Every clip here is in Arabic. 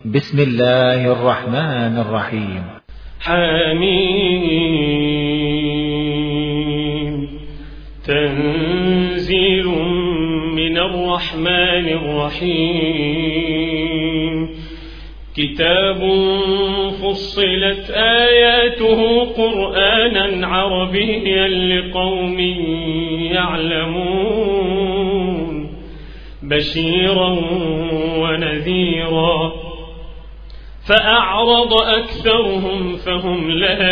بسم الله الرحمن الرحيم. حميم. تنزيل من الرحمن الرحيم. كتاب فصلت آياته قرآنا عربيا لقوم يعلمون بشيرا ونذيرا فأعرض أكثرهم فهم لا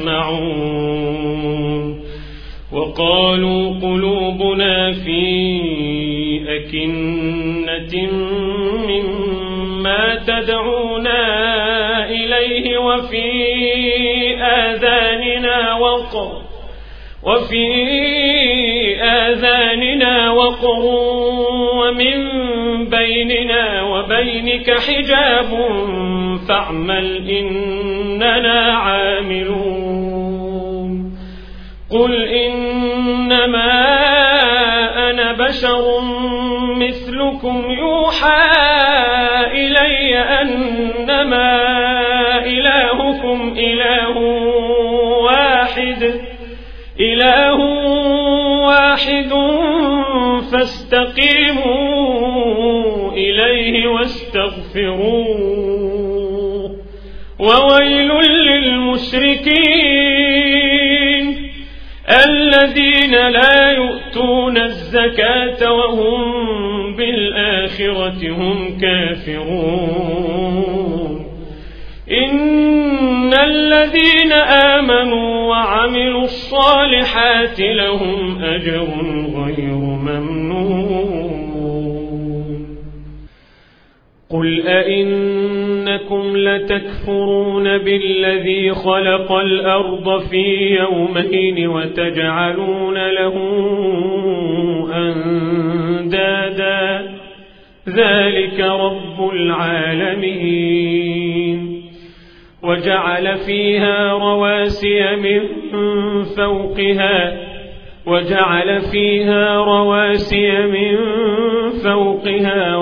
يسمعون وقالوا قلوبنا في أكنة مما تدعونا إليه وفي آذاننا وقر ومن بيننا وبينك حجاب فاعمل إننا عاملون. قل إنما أنا بشر مثلكم يوحى إلي أنما إلهكم إله واحد فاستقيموا إليه واستغفروه وويل للمشركين الذين لا يؤتون الزكاة وهم بالآخرة هم كافرون. إن الذين آمنوا وعملوا الصالحات لهم أجر غير ممنون. قل أئنكم لتكفرون بالذي خلق الأرض في يومين وتجعلون له أندادا ذلك رب العالمين. وجعل فيها رواسي من فوقها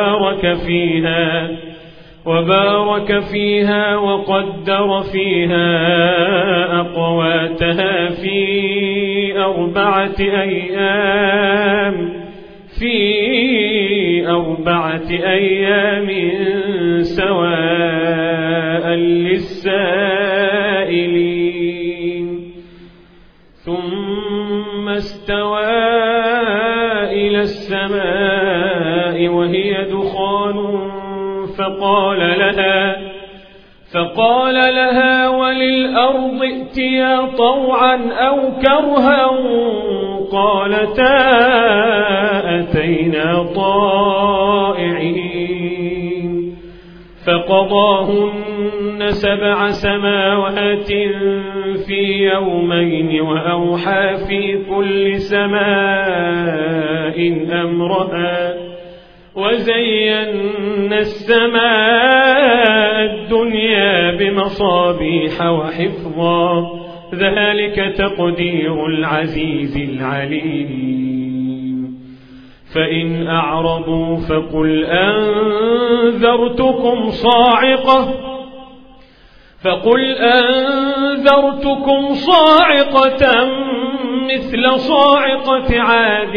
وبارك فيها وقدر فيها أقواتها في أربعة أيام سواء للسائلين. ثم استوى إلى السماء وهي دخان فقال لها وللأرض ائتيا طوعا أو كرها قالتا أتينا طائعين. فقضاهن 7 سماوات في يومين وأوحى في كل سماء أمرها وزينا السماء الدنيا بمصابيح وحفظا ذلك تقدير العزيز العليم. فإن أعرضوا فقل أنذرتكم صاعقة مثل صاعقة عاد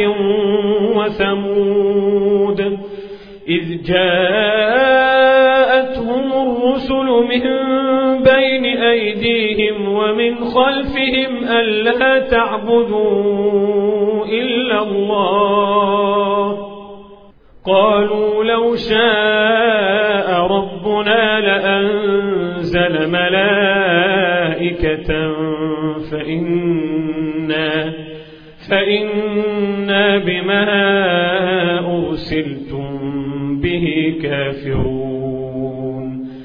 وثمود إذ جاءتهم الرسل من بين أيديهم ومن خلفهم ألا تعبدوا إلا الله قالوا لو شاء ربنا لأنزل ملائكة فإنا بما أرسلتم به كافرون.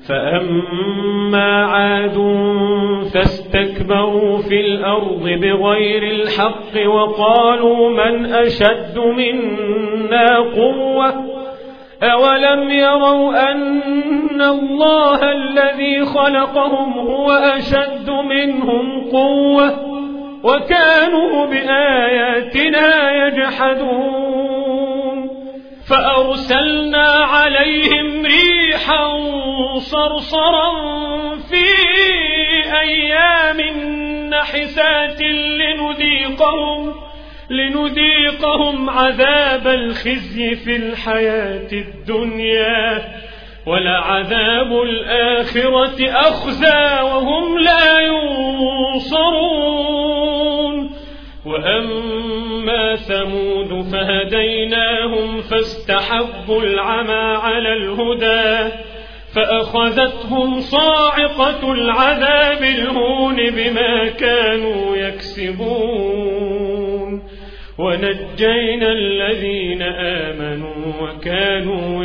فأما عاد فاستكبروا في الأرض بغير الحق وقالوا من أشد منا قوة أولم يروا أن الله الذي خلقهم هو أشد منهم قوة وكانوا بآياتنا يجحدون. فأرسلنا عليهم ريحا صرصرا في أيام نحسات لنذيقهم عذاب الخزي في الحياة الدنيا ولعذاب الآخرة أخزى وهم لا ينصرون. وأما ثمود فهديناهم فاستحبوا العمى على الهدى فأخذتهم صاعقة العذاب الهون بما كانوا يكسبون ونجينا الذين آمنوا وكانوا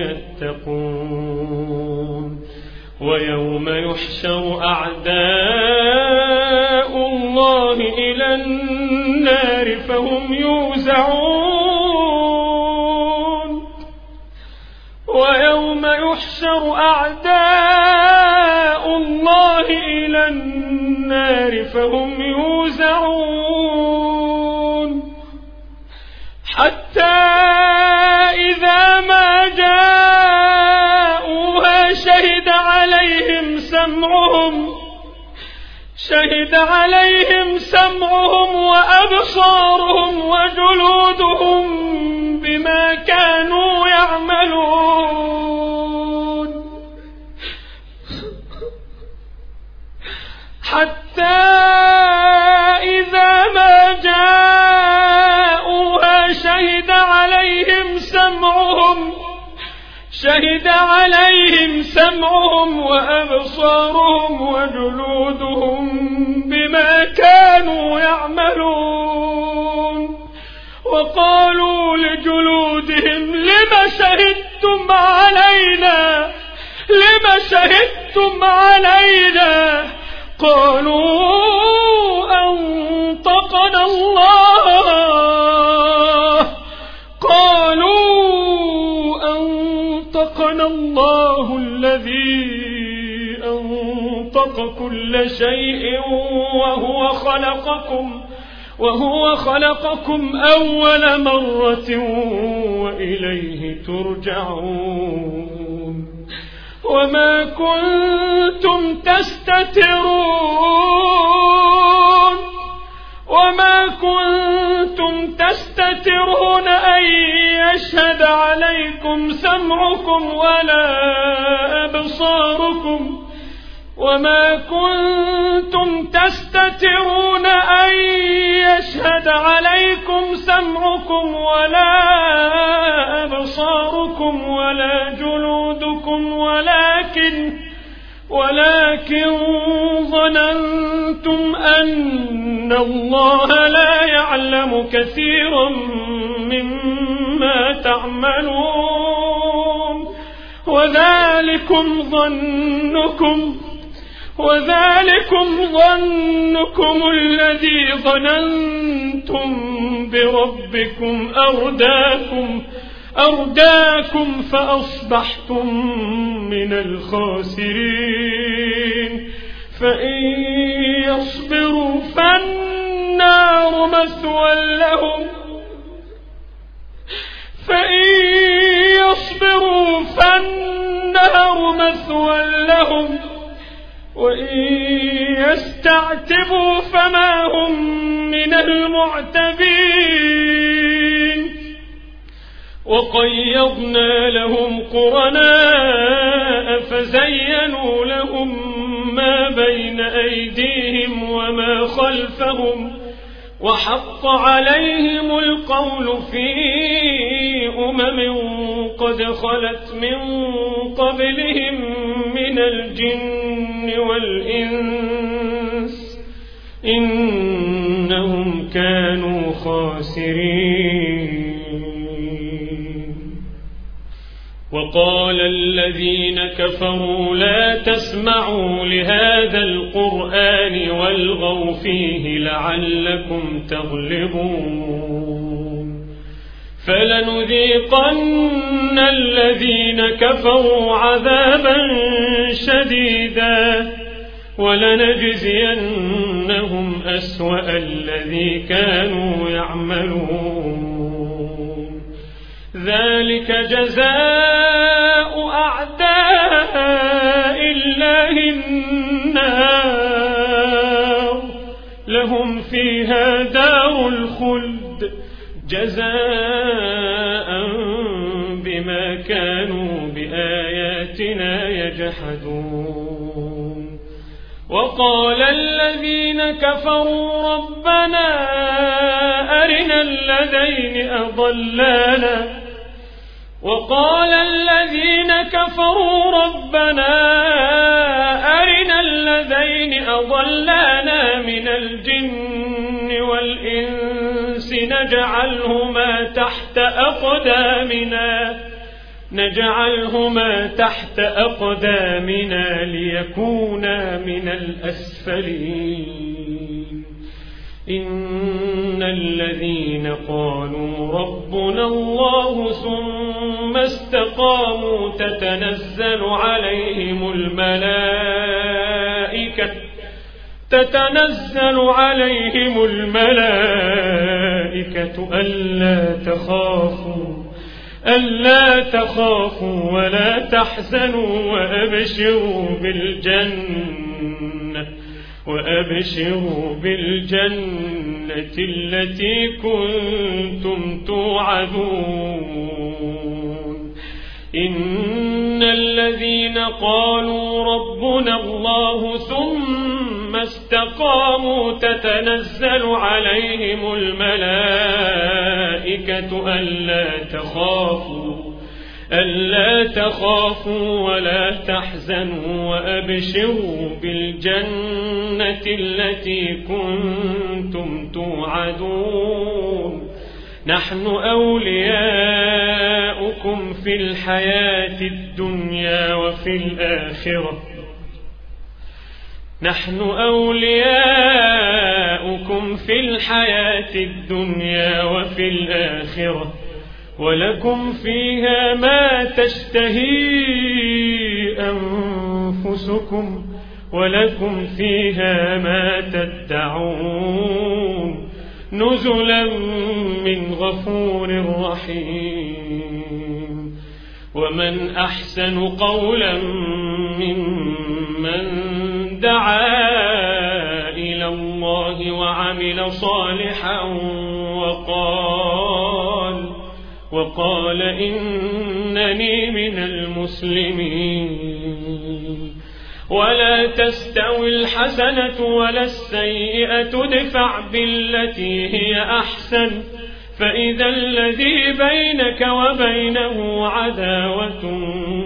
يتقون. ويوم يحشر أعداء الله إلى النار فهم يوزعون. ويوم يحشر أعداء الله إلى النار فهم يوزعون حتى إذا ما جاءوها شهد عليهم سمعهم وأبصارهم وجلودهم بما كانوا يعملون حتى إذا ما جاءوها شهد عليهم سمعهم وأبصارهم وجلودهم بما كانوا يعملون. وقالوا لجلودهم لم شهدتم علينا قالوا أنطقنا الله الذي أنطق كل شيء وهو خلقكم أول مرة وإليه ترجعون. وما كنتم تستترون أن يشهد عليكم سمعكم ولا أبصاركم وما كنتم تستترون أن يشهد عليكم سمعكم ولا أبصاركم ولا جلودكم ولكن ظننتم أن الله لا يعلم كثيرا مما تعملون. وذلكم ظنكم الذي ظننتم بربكم أرداكم فأصبحتم من الخاسرين. فإن يصبروا فالنار مثوى لهم وإن يستعتبوا فما هم من المعتبين. وقيضنا لهم قرناء فزينوا لهم ما بين أيديهم وما خلفهم وحق عليهم القول في قد خلت من قبلهم من الجن والإنس إنهم كانوا خاسرين. وقال الذين كفروا لا تسمعوا لهذا القرآن والغوا فيه لعلكم تغلبون. فلنذيقن الذين كفروا عذابا شديدا ولنجزينهم أسوأ الذي كانوا يعملون. ذلك جزاء أعداء الله النار لهم فيها دار الخلد جزاء بما كانوا بآياتنا يجحدون وقال الذين كفروا ربنا أرنا الذين أضلانا من الجن والإنس نجعلهما تحت أقدامنا ليكونا من الأسفلين إن الذين قالوا ربنا الله ثم استقاموا تتنزل عليهم الملائكة ألا تخافوا ولا تحزنوا وأبشروا بالجنة التي كنتم توعدون إن الذين قالوا ربنا الله ثم استقاموا تتنزل عليهم الملائكة ألا تخافوا ولا تحزنوا وأبشروا بالجنة التي كنتم توعدون نحن أولياؤكم في الحياة الدنيا وفي الآخرة ولكم فيها ما تشتهي أنفسكم ولكم فيها ما تدعون نزلا من غفور رحيم ومن أحسن قولا ممن دعا إلى الله وعمل صالحا وقال إنني من المسلمين ولا تستوي الحسنة ولا السيئة ادفع بالتي هي أحسن فإذا الذي بينك وبينه عداوة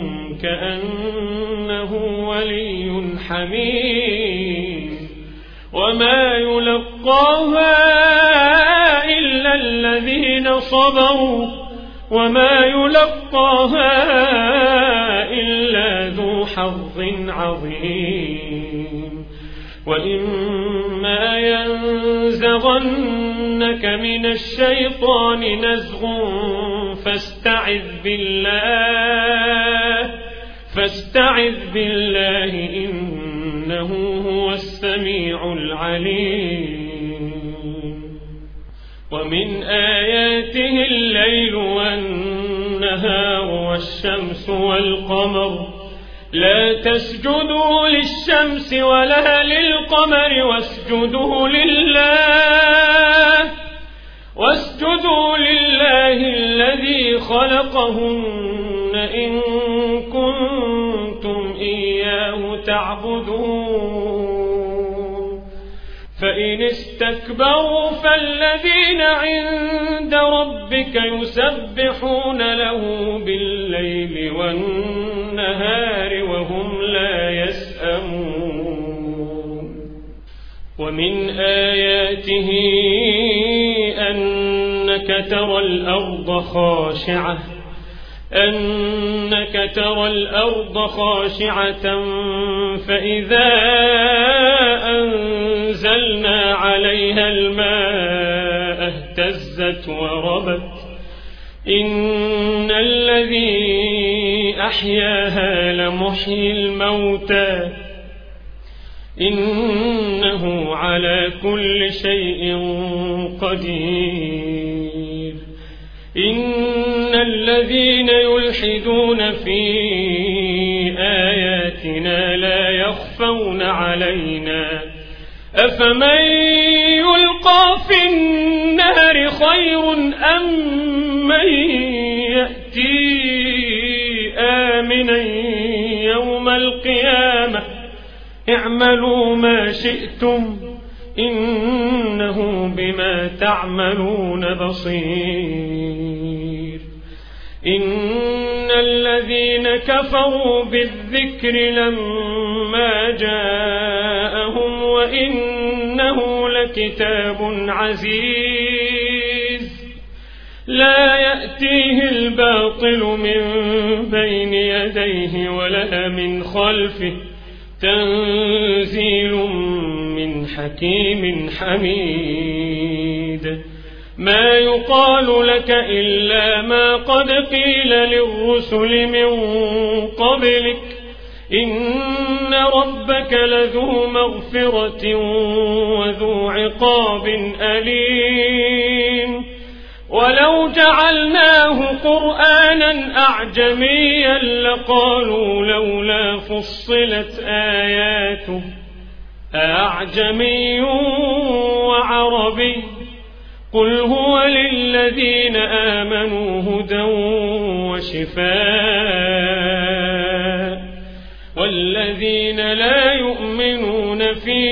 كأنه ولي حميم وما يلقاها إلا الذين صبروا وما يلقاها إلا ذو حظ عظيم وإما ينزغنك من الشيطان نزغ فاستعذ بالله إنه هو السميع العليم ومن آياته الليل والنهار والشمس والقمر لا تسجدوا للشمس ولا للقمر واسجدوا لله الذي خلقهن إن كنتم إياه تعبدون فإن استكبروا فالذين عند ربك يسبحون له بالليل والنهار وهم لا يسأمون ومن آياته أنك ترى الأرض خاشعة فإذا أنزلنا عليها الماء اهتزت وربت إن الذي أحياها لمحيي الموتى إنه على كل شيء قدير إن الذين يلحدون في آياتنا لا يخفون علينا أفمن يلقى في النار خير أم من يأتي آمنا يوم القيامة اعملوا ما شئتم إنه بما تعملون بصير. إن الذين كفروا بالذكر لما جاءهم وإنه لكتاب عزيز لا يأتيه الباطل من بين يديه ولا من خلفه تنزيل من حكيم حميد. ما يقال لك إلا ما قد قيل للرسل من قبلك إن ربك لذو مغفرة وذو عقاب أليم. ولو جعلناه قرآنا أعجميا لقالوا لولا فصلت آياته أعجمي وعربي قل هو للذين آمنوا هدى وشفاء والذين لا يؤمنون في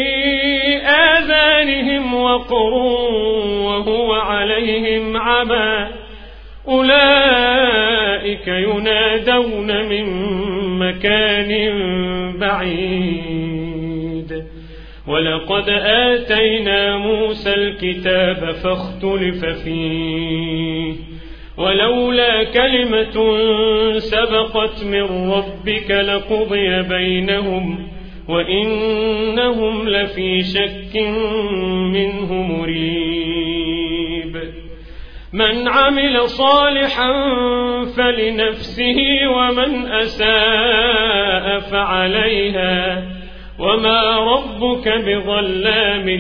آذانهم وقر وهو عليهم عمى أولئك ينادون من مكان بعيد. ولقد آتينا موسى الكتاب فاختلف فيه ولولا كلمة سبقت من ربك لقضي بينهم وإنهم لفي شك منه مريب. من عمل صالحا فلنفسه ومن أساء فعليها وما ربك بظلام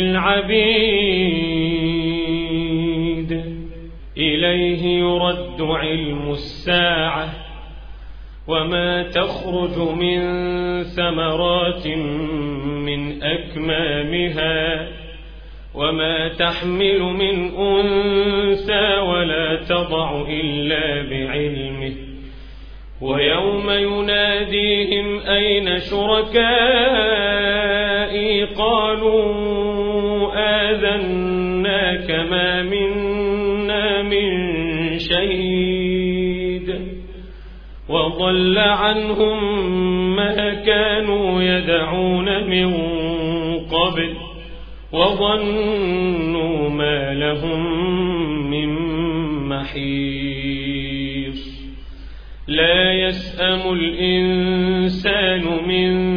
للعبيد. إليه يرد علم الساعة وما تخرج من ثمرات من أكمامها وما تحمل من أنثى ولا تضع إلا بعلمه ويوم يناديهم أين شركائي قالوا آذناك ما منا من شهيد وضل عنهم ما كانوا يدعون من قبل وظنوا ما لهم من محيص. لا يسأم الإنسان من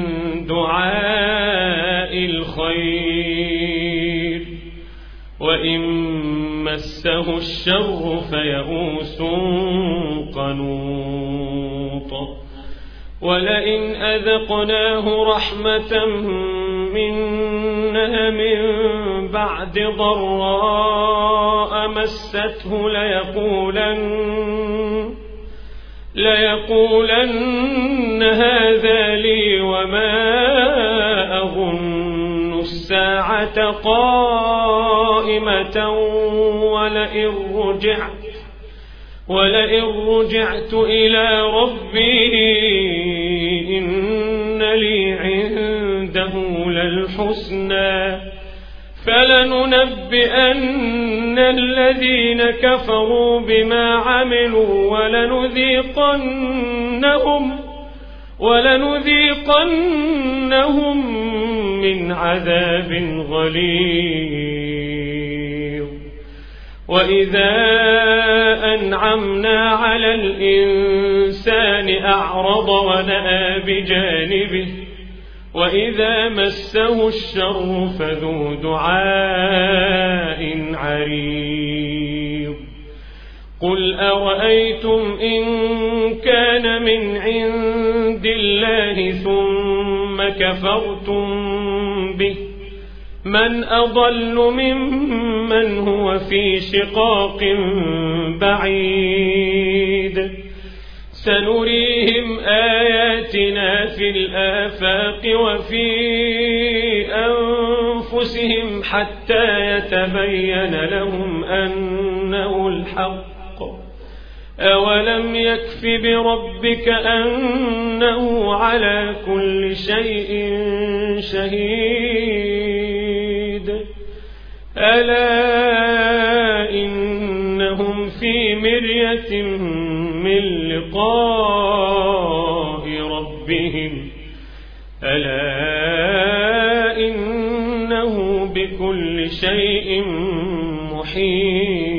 دعاء الخير وإن مسه الشر فيئوس قنوط. ولئن أذقناه رحمة منا من بعد ضراء مسته ليقولن هذا لي وما أظن الساعة قائمة ولئن رجعت إلى ربي إن لي عنده للحسنى فلننبئن الذين كفروا بما عملوا ولنذيقنهم من عذاب غليظ. وإذا أنعمنا على الإنسان أعرض ونأى بجانبه وإذا مسه الشر فذو دعاء عريض. قل أرأيتم إن كان من عند الله ثم كفرتم به من أضل ممن هو في شقاق بعيد سنريهم آياتنا في الآفاق وفي أنفسهم حتى يتبين لهم أنه الحق أولم يكف بربك أنه على كل شيء شهيد ألا إنهم في مرية من لقاء ربهم ألا إنه بكل شيء محيط